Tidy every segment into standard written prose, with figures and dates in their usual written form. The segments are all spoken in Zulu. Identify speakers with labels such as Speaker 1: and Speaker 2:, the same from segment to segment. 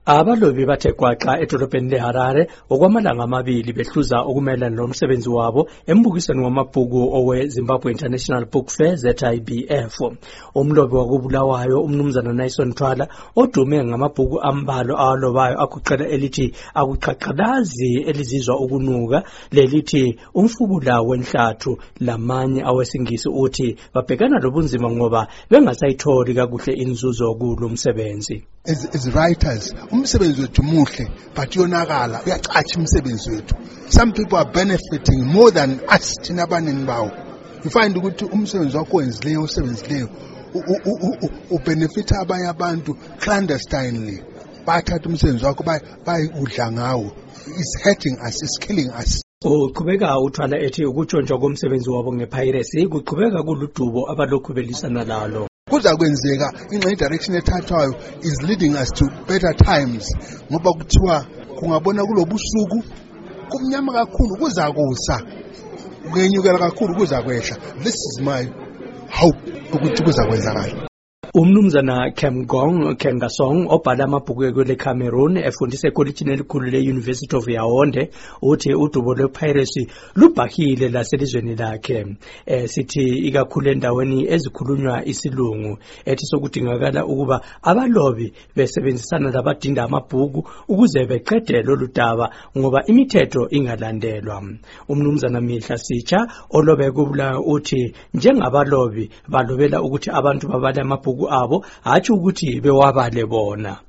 Speaker 1: Abalobi bathe kwaxa edolobheni leHarare okwamalanga amabili behluza okumelana nomsebenzi wabo embukisweni wamabhuku owe Zimbabwe International Book Fair ZIBF. Umlobi wakubulawayo umnumzana Naison Twala odume ngamabhuku ambalo awalobayo akuqela elithi akuqaqalazi elizizwa ukunuka lelithi umfubula wenhlathu lamanye awesingisi uthi babhekana lobunzima ngoba bengasayitholi kakuhle inzuzo kulo umsebenzi.
Speaker 2: As writers, umsebenzi wethu muhle but yonakala uyacatsha umsebenzi wethu. Some people are benefiting more than us thina abaningi bawo. You find ukuthi umsebenzi wakho wenzileyo usebenzileyo ubenefita abanye abantu clandestinely. Bathatha umsebenzi wakho bayudla ngawo. It's hurting us, it's killing us.
Speaker 1: Uqhubeka uthwala ethi ukutshontsha komsebenzi wabo ngepiracy kuqhubeka kuludubo abalokhu belisana lalo.
Speaker 2: Kuza kwenzeka ingxenye direction ethathwayo is leading us to better times ngoba kuthiwa kungabona kulobusuku kumnyama kakhulu kuza kusa kuyenyukela kakhulu kuza kwehla. This is my hope ukuthi kuza kwenzakala.
Speaker 1: Umnumzana Kengasong obhala amabhuku ekule Cameroon efundisa ekolitshini elikhulu le-University of Yaounde uthi udubo lwe-piracy lubhahile laselizweni lakhe. Sithi ikakhulu endaweni ezikhulunywa isilungu ethi sokudingakala ukuba abalobi besebenzisana labadinda amabhuku ukuze beqede lolu daba ngoba imithetho ingalandelwa. Umnumzana Mihla Sitsha olobe kubula uthi njengabalobi balobela ukuthi abantu babale amabhuku abo hathi ukuthi bewabale bona.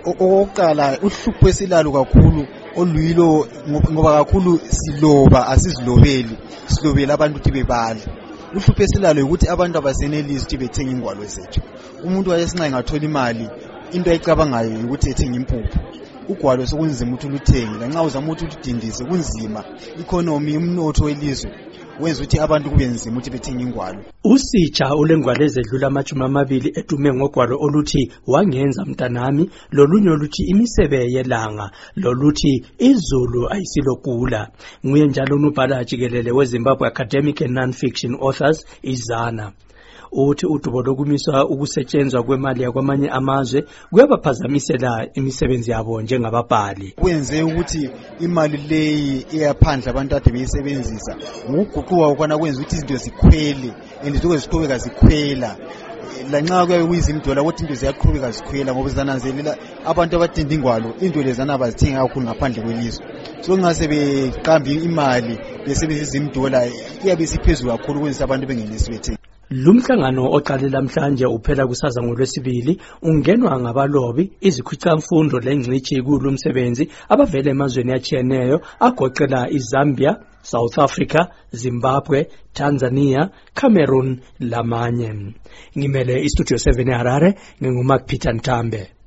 Speaker 3: Oqala uhlupho esilalo kakhulu oluyilo ngoba kakhulu siloba asizilobeli silobela abantu ukuthi bebale. Uhlupho esilalo ukuthi abantu abasenelisi ukuthi bethenga ingwalo zethu. Umuntu wayesinxa engathola imali into ayicabangayo ukuthi ethenga impuphu. Ugwalo sokunzima ukuthi luthenge lanxa uzama ukuthi udindise kunzima. Economy umnotho welizwe wenza ukuthi abantu kube nzima ukuthi bethenga ingwalo.
Speaker 1: Usitsha ulengwalo ezedlula amajuma amabili edume ngogwalo oluthi wangenza mntanami lolunye oluthi imisebe yelanga loluthi izulu ayisilokula. Nguye njalo unobhala jikelele weZimbabwe Academic and Non-Fiction Authors izana. Uthi udubo lokumiswa ukusetshenzwa kwemali yakwamanye amazwe kuyabaphazamisela imisebenzi yabo njengababhali.
Speaker 3: Kwenze ukuthi imali leyi eyaphandle abantu ade beyisebenzisa ngokuguquka ukwana kwenza ukuthi izinto zikhwele endizoke ziqhubeka zikhwela. Lanxa kuyabe kuyizimdola ukuthi into ziyaqhubeka zikhwela ngoba zananzelela abantu abadinda ingwalo into lezana bazithenga kakhulu ngaphandle kwelizwe. So ngase beqambi imali besebenzisa izimdola iyabe siphezulu kakhulu kwenza abantu bengenelisi bethenga.
Speaker 1: Lumhlangano oqale namhlanje uphela kusaza ngolwesibili ungenwa ngabalobi izikhwicamfundo lengcitshi kulo umsebenzi abavela emazweni atshiyeneyo agoqela iZambia, South Africa, Zimbabwe, Tanzania, Cameroon lamanye. Ngimele iStudio 7 eHarare nginguMark Peter Ntambe.